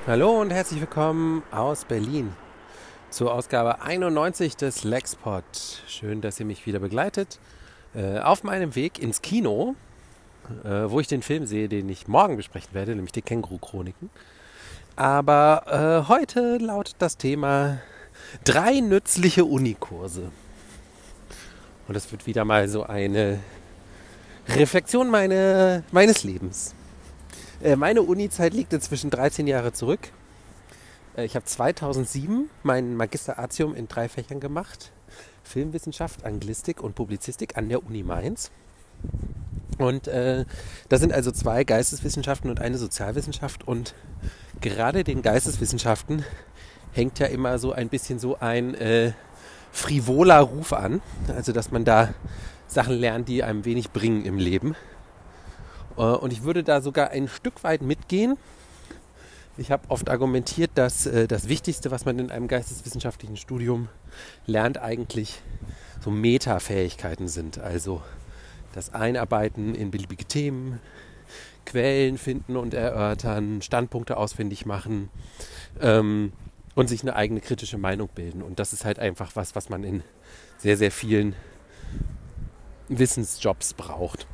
Hallo und herzlich willkommen aus Berlin zur Ausgabe 91 des Lexpod. Schön, dass ihr mich wieder begleitet auf meinem Weg ins Kino, wo ich den Film sehe, den ich morgen besprechen werde, nämlich die Känguru-Chroniken. Aber heute lautet das Thema 3 nützliche Unikurse. Und das wird wieder mal so eine Reflexion meines Lebens. Meine Uni-Zeit liegt inzwischen 13 Jahre zurück. Ich habe 2007 mein Magister Artium in 3 Fächern gemacht. Filmwissenschaft, Anglistik und Publizistik an der Uni Mainz. Und das sind also 2 Geisteswissenschaften und eine Sozialwissenschaft. Und gerade den Geisteswissenschaften hängt ja immer so ein bisschen so ein frivoler Ruf an. Also dass man da Sachen lernt, die einem wenig bringen im Leben. Und ich würde da sogar ein Stück weit mitgehen. Ich habe oft argumentiert, dass das Wichtigste, was man in einem geisteswissenschaftlichen Studium lernt, eigentlich so Metafähigkeiten sind. Also das Einarbeiten in beliebige Themen, Quellen finden und erörtern, Standpunkte ausfindig machen und sich eine eigene kritische Meinung bilden. Und das ist halt einfach was man in sehr, sehr vielen Wissensjobs braucht.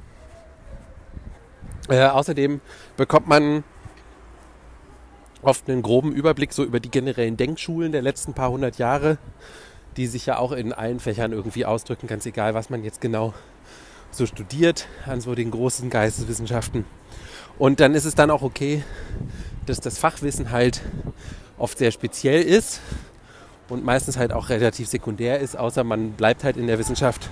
Außerdem bekommt man oft einen groben Überblick so über die generellen Denkschulen der letzten paar hundert Jahre, die sich ja auch in allen Fächern irgendwie ausdrücken, ganz egal, was man jetzt genau so studiert an so den großen Geisteswissenschaften. Und dann ist es dann auch okay, dass das Fachwissen halt oft sehr speziell ist und meistens halt auch relativ sekundär ist, außer man bleibt halt in der Wissenschaft.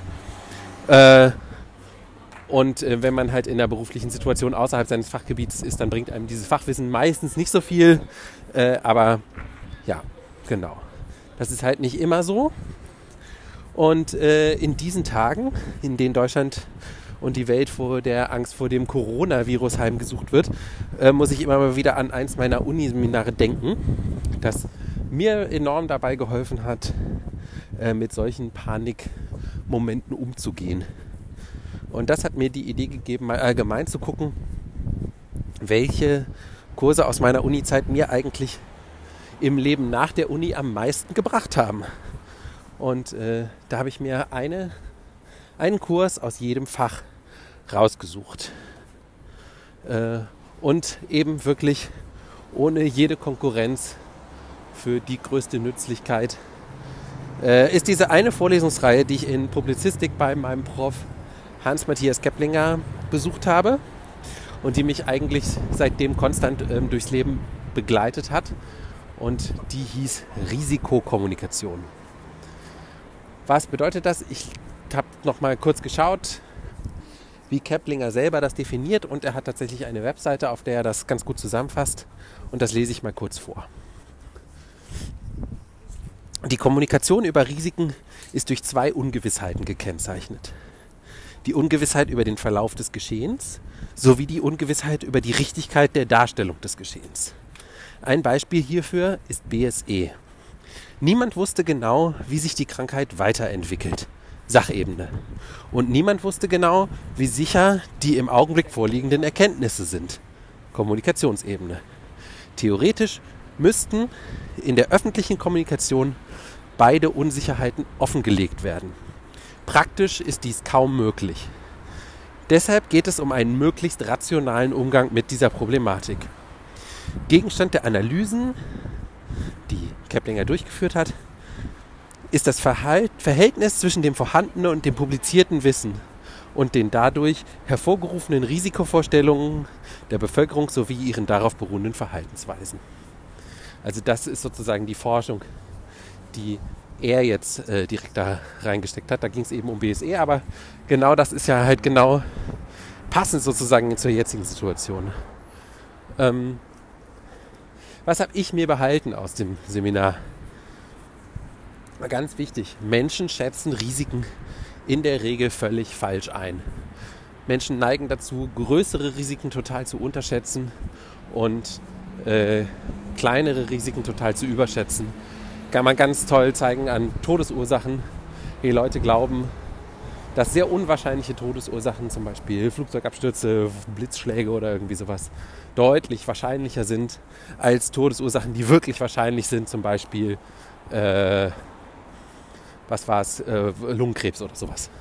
Und wenn man halt in einer beruflichen Situation außerhalb seines Fachgebietes ist, dann bringt einem dieses Fachwissen meistens nicht so viel. Aber ja, genau. Das ist halt nicht immer so. Und in diesen Tagen, in denen Deutschland und die Welt vor der Angst vor dem Coronavirus heimgesucht wird, muss ich immer mal wieder an eins meiner Uniseminare denken, das mir enorm dabei geholfen hat, mit solchen Panikmomenten umzugehen. Und das hat mir die Idee gegeben, mal allgemein zu gucken, welche Kurse aus meiner Uni-Zeit mir eigentlich im Leben nach der Uni am meisten gebracht haben. Und da habe ich mir einen Kurs aus jedem Fach rausgesucht. Und eben wirklich ohne jede Konkurrenz für die größte Nützlichkeit ist diese eine Vorlesungsreihe, die ich in Publizistik bei meinem Prof Hans-Matthias Keplinger besucht habe und die mich eigentlich seitdem konstant durchs Leben begleitet hat. Und die hieß Risikokommunikation. Was bedeutet das? Ich habe noch mal kurz geschaut, wie Keplinger selber das definiert, und er hat tatsächlich eine Webseite, auf der er das ganz gut zusammenfasst, und das lese ich mal kurz vor. Die Kommunikation über Risiken ist durch 2 Ungewissheiten gekennzeichnet. Die Ungewissheit über den Verlauf des Geschehens sowie die Ungewissheit über die Richtigkeit der Darstellung des Geschehens. Ein Beispiel hierfür ist BSE. Niemand wusste genau, wie sich die Krankheit weiterentwickelt. Sachebene. Und niemand wusste genau, wie sicher die im Augenblick vorliegenden Erkenntnisse sind. Kommunikationsebene. Theoretisch müssten in der öffentlichen Kommunikation beide Unsicherheiten offengelegt werden. Praktisch ist dies kaum möglich. Deshalb geht es um einen möglichst rationalen Umgang mit dieser Problematik. Gegenstand der Analysen, die Keplinger durchgeführt hat, ist das Verhältnis zwischen dem vorhandenen und dem publizierten Wissen und den dadurch hervorgerufenen Risikovorstellungen der Bevölkerung sowie ihren darauf beruhenden Verhaltensweisen. Also das ist sozusagen die Forschung, die er jetzt direkt da reingesteckt hat. Da ging es eben um BSE, aber genau das ist ja halt genau passend sozusagen zur jetzigen Situation. Was habe ich mir behalten aus dem Seminar? Ganz wichtig, Menschen schätzen Risiken in der Regel völlig falsch ein. Menschen neigen dazu, größere Risiken total zu unterschätzen und kleinere Risiken total zu überschätzen. Kann man ganz toll zeigen an Todesursachen. Die Leute glauben, dass sehr unwahrscheinliche Todesursachen, zum Beispiel Flugzeugabstürze, Blitzschläge oder irgendwie sowas, deutlich wahrscheinlicher sind als Todesursachen, die wirklich wahrscheinlich sind, zum Beispiel Lungenkrebs oder sowas.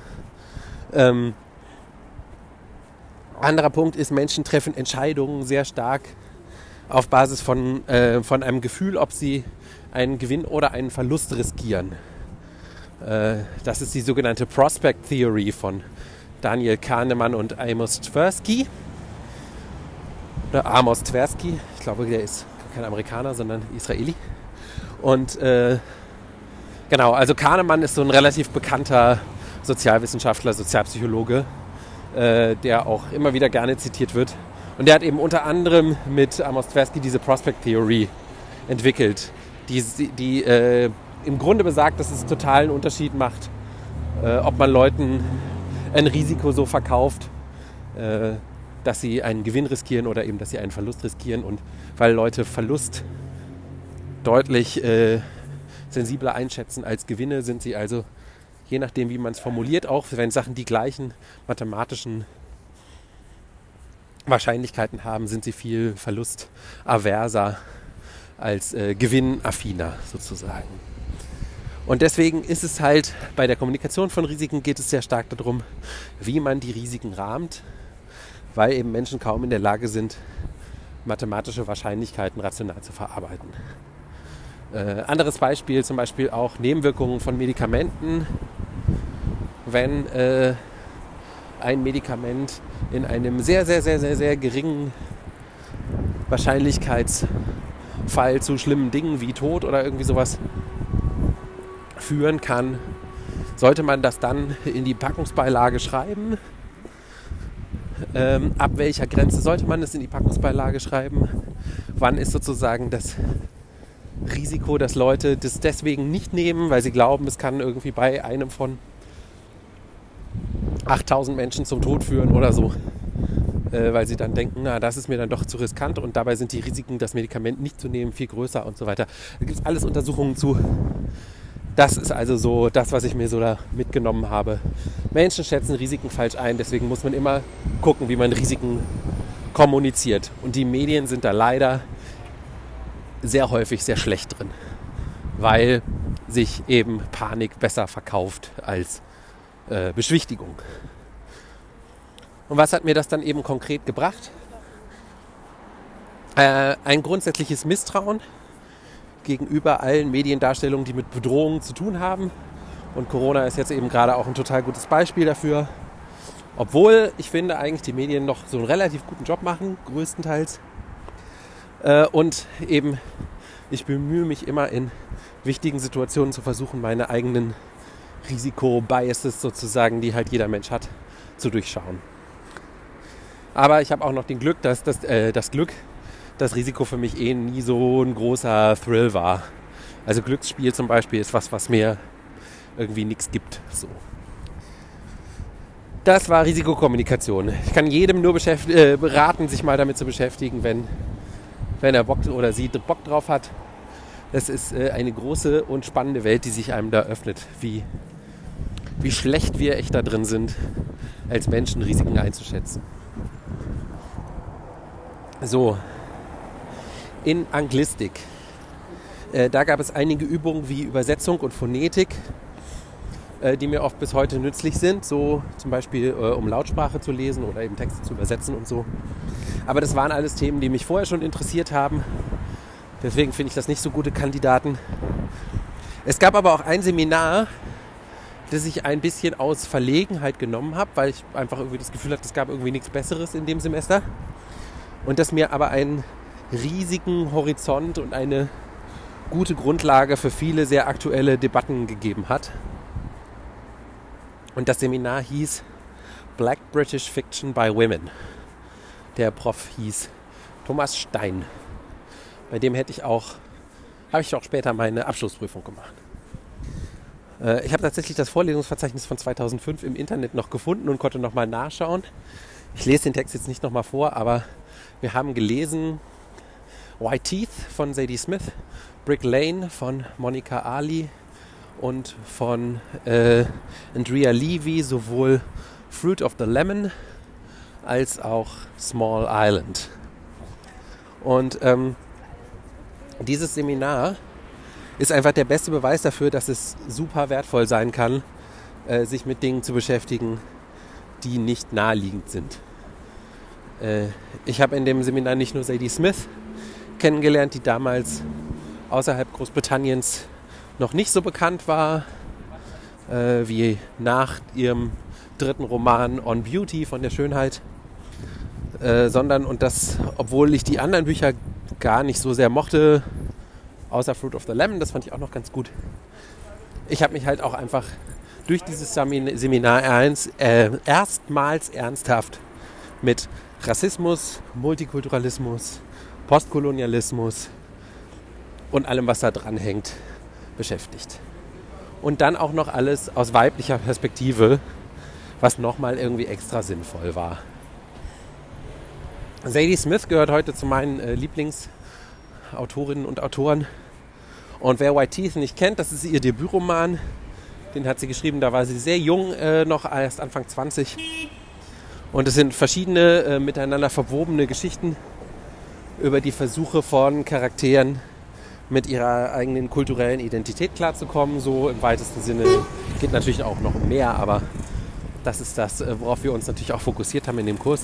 Anderer Punkt ist, Menschen treffen Entscheidungen sehr stark auf Basis von einem Gefühl, ob sie einen Gewinn oder einen Verlust riskieren. Das ist die sogenannte Prospect Theory von Daniel Kahneman und Amos Tversky. Oder Amos Tversky. Ich glaube, der ist kein Amerikaner, sondern Israeli. Und genau, also Kahneman ist so ein relativ bekannter Sozialwissenschaftler, Sozialpsychologe, der auch immer wieder gerne zitiert wird. Und der hat eben unter anderem mit Amos Tversky diese Prospect Theory entwickelt, die im Grunde besagt, dass es totalen Unterschied macht, ob man Leuten ein Risiko so verkauft, dass sie einen Gewinn riskieren oder eben, dass sie einen Verlust riskieren. Und weil Leute Verlust deutlich sensibler einschätzen als Gewinne, sind sie also, je nachdem wie man es formuliert, auch wenn Sachen die gleichen mathematischen Wahrscheinlichkeiten haben, sind sie viel verlustaverser als gewinnaffiner sozusagen. Und deswegen ist es halt, bei der Kommunikation von Risiken geht es sehr stark darum, wie man die Risiken rahmt, weil eben Menschen kaum in der Lage sind, mathematische Wahrscheinlichkeiten rational zu verarbeiten. Anderes Beispiel, zum Beispiel auch Nebenwirkungen von Medikamenten. Wenn ein Medikament in einem sehr, sehr, sehr, sehr, sehr geringen Wahrscheinlichkeitsfall zu schlimmen Dingen wie Tod oder irgendwie sowas führen kann, sollte man das dann in die Packungsbeilage schreiben. Ab welcher Grenze sollte man es in die Packungsbeilage schreiben? Wann ist sozusagen das Risiko, dass Leute das deswegen nicht nehmen, weil sie glauben, es kann irgendwie bei einem von 8000 Menschen zum Tod führen oder so, weil sie dann denken, na, das ist mir dann doch zu riskant, und dabei sind die Risiken, das Medikament nicht zu nehmen, viel größer und so weiter. Da gibt es alles Untersuchungen zu. Das ist also so das, was ich mir so da mitgenommen habe. Menschen schätzen Risiken falsch ein, deswegen muss man immer gucken, wie man Risiken kommuniziert. Und die Medien sind da leider sehr häufig sehr schlecht drin, weil sich eben Panik besser verkauft als Beschwichtigung. Und was hat mir das dann eben konkret gebracht? Ein grundsätzliches Misstrauen gegenüber allen Mediendarstellungen, die mit Bedrohungen zu tun haben. Und Corona ist jetzt eben gerade auch ein total gutes Beispiel dafür. Obwohl ich finde, eigentlich die Medien noch so einen relativ guten Job machen, größtenteils. Und eben, ich bemühe mich immer in wichtigen Situationen zu versuchen, meine eigenen Risiko-Biases sozusagen, die halt jeder Mensch hat, zu durchschauen. Aber ich habe auch noch das Glück, dass Risiko für mich nie so ein großer Thrill war. Also Glücksspiel zum Beispiel ist was mir irgendwie nichts gibt. So. Das war Risikokommunikation. Ich kann jedem nur beraten, sich mal damit zu beschäftigen, wenn er Bock oder sie Bock drauf hat. Es ist eine große und spannende Welt, die sich einem da öffnet. Wie schlecht wir echt da drin sind, als Menschen Risiken einzuschätzen. So, in Anglistik. Da gab es einige Übungen wie Übersetzung und Phonetik, die mir oft bis heute nützlich sind. So zum Beispiel, um Lautsprache zu lesen oder eben Texte zu übersetzen und so. Aber das waren alles Themen, die mich vorher schon interessiert haben. Deswegen finde ich das nicht so gute Kandidaten. Es gab aber auch ein Seminar, das ich ein bisschen aus Verlegenheit genommen habe, weil ich einfach irgendwie das Gefühl hatte, es gab irgendwie nichts Besseres in dem Semester. Und das mir aber einen riesigen Horizont und eine gute Grundlage für viele sehr aktuelle Debatten gegeben hat. Und das Seminar hieß Black British Fiction by Women. Der Prof hieß Thomas Stein. Bei dem habe ich auch später meine Abschlussprüfung gemacht. Ich habe tatsächlich das Vorlesungsverzeichnis von 2005 im Internet noch gefunden und konnte nochmal nachschauen. Ich lese den Text jetzt nicht nochmal vor, aber wir haben gelesen White Teeth von Zadie Smith, Brick Lane von Monica Ali und von Andrea Levy sowohl Fruit of the Lemon als auch Small Island. Und dieses Seminar ist einfach der beste Beweis dafür, dass es super wertvoll sein kann, sich mit Dingen zu beschäftigen, die nicht naheliegend sind. Ich habe in dem Seminar nicht nur Zadie Smith kennengelernt, die damals außerhalb Großbritanniens noch nicht so bekannt war, wie nach ihrem 3. Roman On Beauty von der Schönheit, sondern, und das, obwohl ich die anderen Bücher gar nicht so sehr mochte, außer Fruit of the Lemon, das fand ich auch noch ganz gut. Ich habe mich halt auch einfach durch dieses Seminar erstmals ernsthaft mit Rassismus, Multikulturalismus, Postkolonialismus und allem, was da dran hängt, beschäftigt. Und dann auch noch alles aus weiblicher Perspektive, was nochmal irgendwie extra sinnvoll war. Zadie Smith gehört heute zu meinen Lieblingsautorinnen und Autoren. Und wer White Teeth nicht kennt, das ist ihr Debütroman. Den hat sie geschrieben, da war sie sehr jung, noch erst Anfang 20. Und es sind verschiedene miteinander verwobene Geschichten über die Versuche von Charakteren mit ihrer eigenen kulturellen Identität klarzukommen. So im weitesten Sinne, geht natürlich auch noch um mehr, aber das ist das, worauf wir uns natürlich auch fokussiert haben in dem Kurs.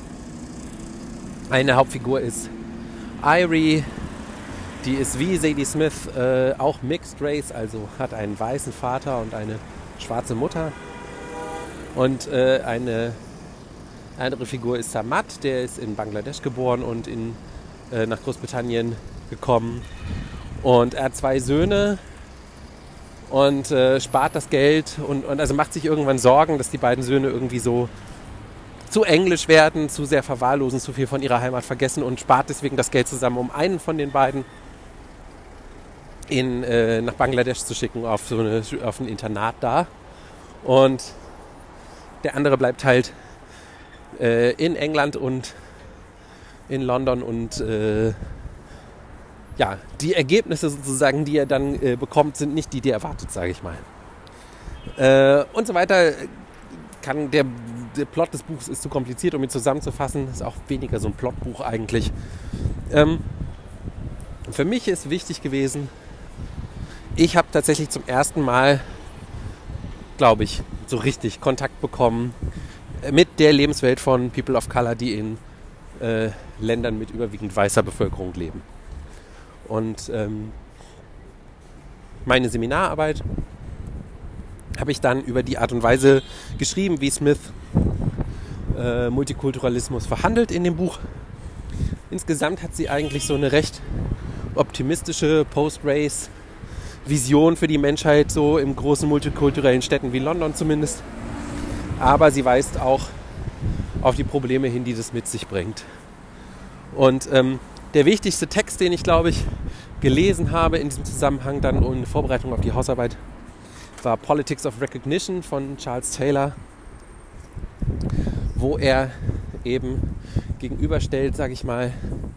Eine Hauptfigur ist Irie, die ist wie Zadie Smith auch Mixed Race, also hat einen weißen Vater und eine schwarze Mutter. Und eine andere Figur ist Samad, der ist in Bangladesch geboren und nach Großbritannien gekommen. Und er hat 2 Söhne und spart das Geld und also macht sich irgendwann Sorgen, dass die beiden Söhne irgendwie so zu englisch werden, zu sehr verwahrlosen, zu viel von ihrer Heimat vergessen und spart deswegen das Geld zusammen, um einen von den beiden nach Bangladesch zu schicken, auf ein Internat da. Und der andere bleibt halt in England und in London und die Ergebnisse sozusagen, die er dann bekommt, sind nicht die er erwartet, sage ich mal. Und so weiter. Der Plot des Buchs ist zu kompliziert, um ihn zusammenzufassen. Ist auch weniger so ein Plotbuch eigentlich. Für mich ist wichtig gewesen, ich habe tatsächlich zum ersten Mal, glaube ich, so richtig Kontakt bekommen mit der Lebenswelt von People of Color, die in Ländern mit überwiegend weißer Bevölkerung leben. Und meine Seminararbeit habe ich dann über die Art und Weise geschrieben, wie Smith Multikulturalismus verhandelt in dem Buch. Insgesamt hat sie eigentlich so eine recht optimistische Post-Race-Vision für die Menschheit, so in großen multikulturellen Städten wie London zumindest. Aber sie weist auch auf die Probleme hin, die das mit sich bringt. Und der wichtigste Text, den ich, glaube ich, gelesen habe in diesem Zusammenhang, dann in Vorbereitung auf die Hausarbeit, war Politics of Recognition von Charles Taylor, wo er eben gegenüberstellt, sage ich mal,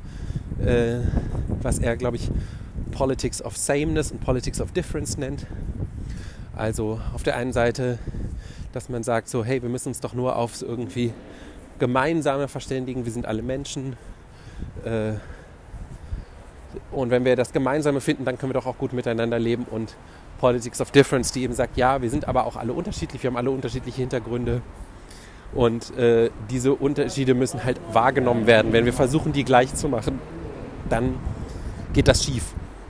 was er, glaube ich, Politics of Sameness und Politics of Difference nennt. Also auf der einen Seite, dass man sagt so, hey, wir müssen uns doch nur aufs irgendwie Gemeinsame verständigen, wir sind alle Menschen. Und wenn wir das Gemeinsame finden, dann können wir doch auch gut miteinander leben. Und Politics of Difference, die eben sagt, ja, wir sind aber auch alle unterschiedlich, wir haben alle unterschiedliche Hintergründe. Und diese Unterschiede müssen halt wahrgenommen werden. Wenn wir versuchen, die gleich zu machen, dann geht das schief.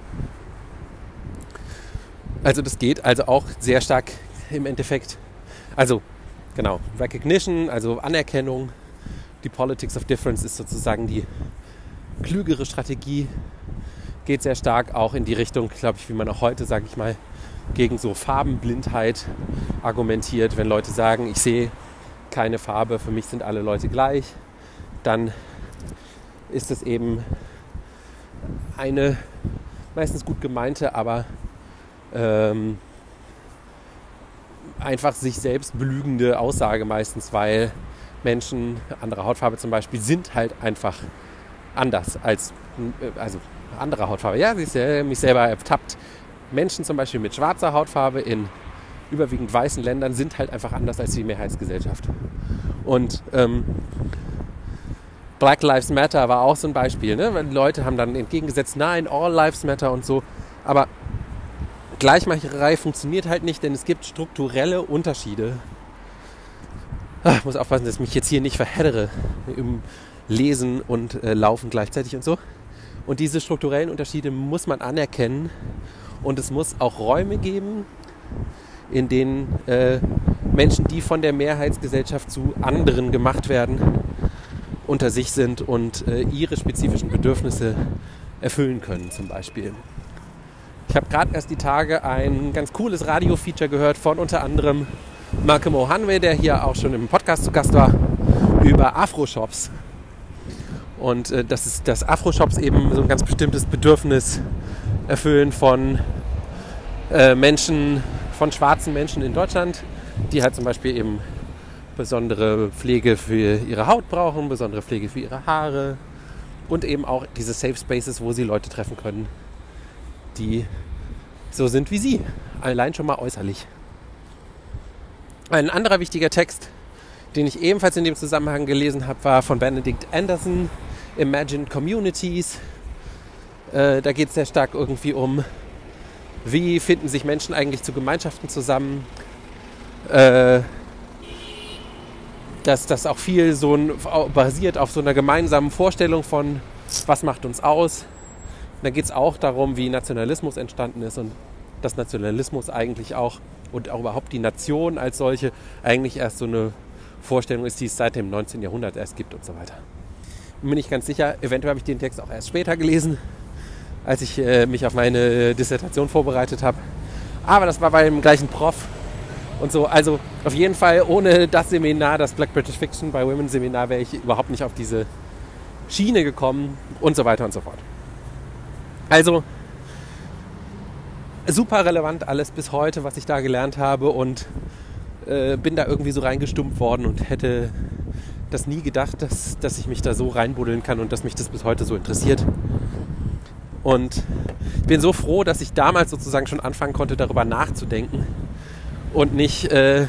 Also das geht also auch sehr stark im Endeffekt. Also genau, Recognition, also Anerkennung. Die Politics of Difference ist sozusagen die klügere Strategie. Geht sehr stark auch in die Richtung, glaube ich, wie man auch heute, sage ich mal, gegen so Farbenblindheit argumentiert. Wenn Leute sagen, ich sehe keine Farbe, für mich sind alle Leute gleich, dann ist es eben eine meistens gut gemeinte, aber einfach sich selbst belügende Aussage meistens, weil Menschen anderer Hautfarbe zum Beispiel sind halt einfach anders als, also andere Hautfarbe. Ja, sie ist mich selber ertappt, Menschen zum Beispiel mit schwarzer Hautfarbe in überwiegend weißen Ländern sind halt einfach anders als die Mehrheitsgesellschaft. Und Black Lives Matter war auch so ein Beispiel. Ne? Weil Leute haben dann entgegengesetzt, nein, All Lives Matter und so. Aber Gleichmacherei funktioniert halt nicht, denn es gibt strukturelle Unterschiede. Ich muss aufpassen, dass ich mich jetzt hier nicht verheddere im Lesen und Laufen gleichzeitig und so. Und diese strukturellen Unterschiede muss man anerkennen. Und es muss auch Räume geben, in denen Menschen, die von der Mehrheitsgesellschaft zu anderen gemacht werden, unter sich sind und ihre spezifischen Bedürfnisse erfüllen können zum Beispiel. Ich habe gerade erst die Tage ein ganz cooles Radio-Feature gehört von unter anderem Malcolm O'Hanwe, der hier auch schon im Podcast zu Gast war, über Afro-Shops. Und dass Afro-Shops eben so ein ganz bestimmtes Bedürfnis erfüllen von Menschen, von schwarzen Menschen in Deutschland, die halt zum Beispiel eben besondere Pflege für ihre Haut brauchen, besondere Pflege für ihre Haare und eben auch diese Safe Spaces, wo sie Leute treffen können, die so sind wie sie, allein schon mal äußerlich. Ein anderer wichtiger Text, den ich ebenfalls in dem Zusammenhang gelesen habe, war von Benedict Anderson, Imagined Communities. Da geht es sehr stark irgendwie um, wie finden sich Menschen eigentlich zu Gemeinschaften zusammen, dass das auch viel basiert auf so einer gemeinsamen Vorstellung von, was macht uns aus. Und da geht es auch darum, wie Nationalismus entstanden ist und dass Nationalismus eigentlich auch und auch überhaupt die Nation als solche eigentlich erst so eine Vorstellung ist, die es seit dem 19. Jahrhundert erst gibt und so weiter. Bin mir nicht ganz sicher, eventuell habe ich den Text auch erst später gelesen, als ich mich auf meine Dissertation vorbereitet habe. Aber das war beim gleichen Prof und so. Also auf jeden Fall ohne das Seminar, das Black British Fiction by Women Seminar, wäre ich überhaupt nicht auf diese Schiene gekommen und so weiter und so fort. Also super relevant alles bis heute, was ich da gelernt habe und bin da irgendwie so reingestumpft worden und hätte das nie gedacht, dass ich mich da so reinbuddeln kann und dass mich das bis heute so interessiert. Und ich bin so froh, dass ich damals sozusagen schon anfangen konnte, darüber nachzudenken und nicht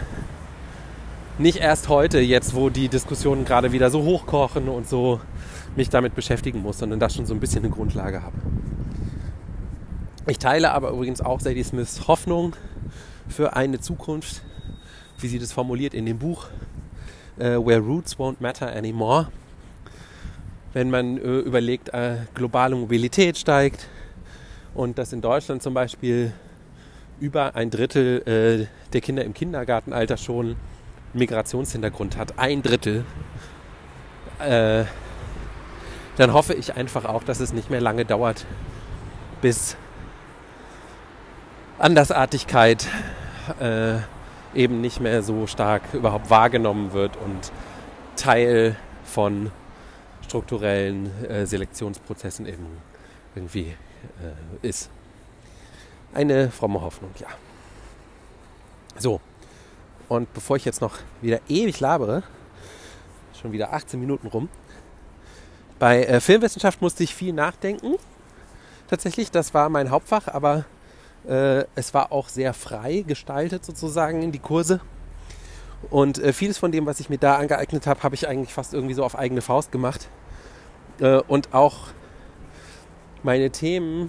erst heute, jetzt wo die Diskussionen gerade wieder so hochkochen und so mich damit beschäftigen muss, sondern das schon so ein bisschen eine Grundlage habe. Ich teile aber übrigens auch Zadie Smiths Hoffnung für eine Zukunft, wie sie das formuliert in dem Buch Where Roots Won't Matter Anymore. Wenn man überlegt, globale Mobilität steigt und dass in Deutschland zum Beispiel über 1/3 der Kinder im Kindergartenalter schon Migrationshintergrund hat, 1/3, dann hoffe ich einfach auch, dass es nicht mehr lange dauert, bis Andersartigkeit eben nicht mehr so stark überhaupt wahrgenommen wird und Teil von strukturellen Selektionsprozessen eben irgendwie ist. Eine fromme Hoffnung, ja. So, und bevor ich jetzt noch wieder ewig labere, schon wieder 18 Minuten rum, bei Filmwissenschaft musste ich viel nachdenken. Tatsächlich, das war mein Hauptfach, aber es war auch sehr frei gestaltet sozusagen in die Kurse. Und vieles von dem, was ich mir da angeeignet habe, habe ich eigentlich fast irgendwie so auf eigene Faust gemacht. Und auch meine Themen,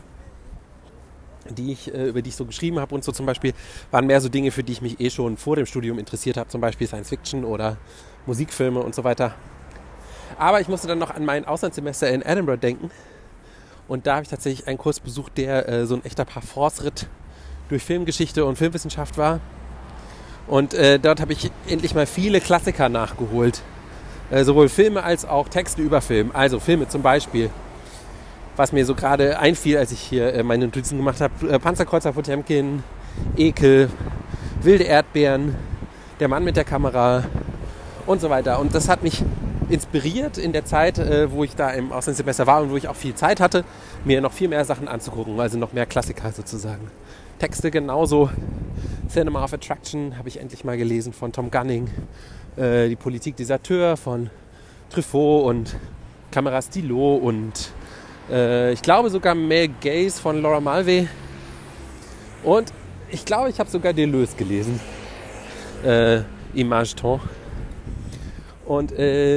über die ich so geschrieben habe und so zum Beispiel, waren mehr so Dinge, für die ich mich schon vor dem Studium interessiert habe, zum Beispiel Science Fiction oder Musikfilme und so weiter. Aber ich musste dann noch an mein Auslandssemester in Edinburgh denken. Und da habe ich tatsächlich einen Kurs besucht, der so ein echter Parforce-Ritt durch Filmgeschichte und Filmwissenschaft war. Und dort habe ich endlich mal viele Klassiker nachgeholt. Sowohl Filme als auch Texte über Film. Also Filme zum Beispiel, was mir so gerade einfiel, als ich hier meine Notizen gemacht habe. Panzerkreuzer Potemkin, Ekel, Wilde Erdbeeren, Der Mann mit der Kamera und so weiter. Und das hat mich inspiriert in der Zeit, wo ich da im Auslandssemester war und wo ich auch viel Zeit hatte, mir noch viel mehr Sachen anzugucken, also noch mehr Klassiker sozusagen. Texte genauso. Cinema of Attraction habe ich endlich mal gelesen von Tom Gunning. Die Politik des Auteurs von Truffaut und Camera Stylo und ich glaube sogar Male Gaze von Laura Mulvey. Und ich glaube, ich habe sogar Deleuze gelesen. Image-Ton. Und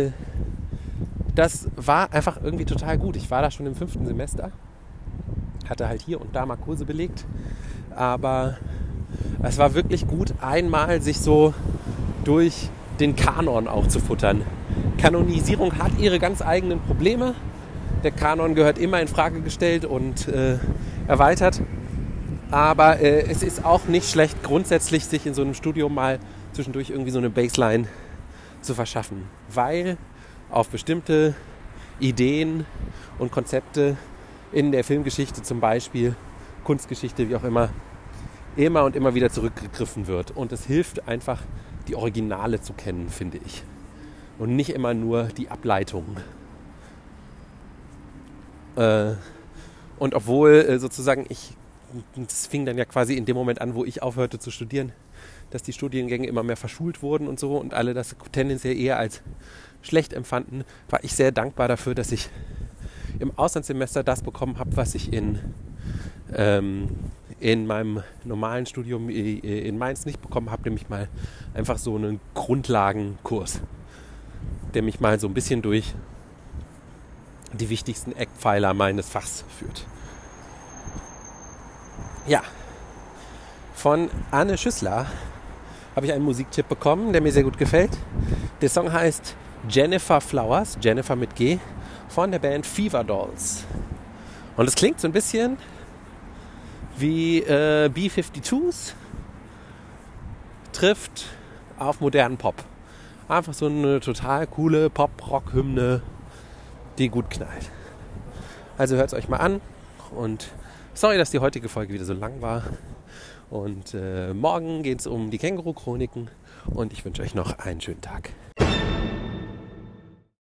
das war einfach irgendwie total gut. Ich war da schon im 5. Semester. Hatte halt hier und da mal Kurse belegt. Aber es war wirklich gut, einmal sich so durch den Kanon auch zu futtern. Kanonisierung hat ihre ganz eigenen Probleme. Der Kanon gehört immer in Frage gestellt und erweitert. Aber es ist auch nicht schlecht, grundsätzlich sich in so einem Studium mal zwischendurch irgendwie so eine Baseline zu verschaffen. Weil auf bestimmte Ideen und Konzepte in der Filmgeschichte zum Beispiel, Kunstgeschichte, wie auch immer und immer wieder zurückgegriffen wird. Und es hilft einfach, die Originale zu kennen, finde ich. Und nicht immer nur die Ableitungen. Und obwohl sozusagen das fing dann ja quasi in dem Moment an, wo ich aufhörte zu studieren, dass die Studiengänge immer mehr verschult wurden und so und alle das tendenziell eher als schlecht empfanden, war ich sehr dankbar dafür, dass ich im Auslandssemester das bekommen habe, was ich in meinem normalen Studium in Mainz nicht bekommen habe, nämlich mal einfach so einen Grundlagenkurs, der mich mal so ein bisschen durch die wichtigsten Eckpfeiler meines Fachs führt. Ja, von Anne Schüssler habe ich einen Musiktipp bekommen, der mir sehr gut gefällt. Der Song heißt Jennifer Flowers, Jennifer mit G, von der Band Fever Dolls. Und es klingt so ein bisschen wie B-52s trifft auf modernen Pop. Einfach so eine total coole Pop-Rock-Hymne, die gut knallt. Also hört es euch mal an und sorry, dass die heutige Folge wieder so lang war. Und morgen geht es um die Känguru-Chroniken und ich wünsche euch noch einen schönen Tag.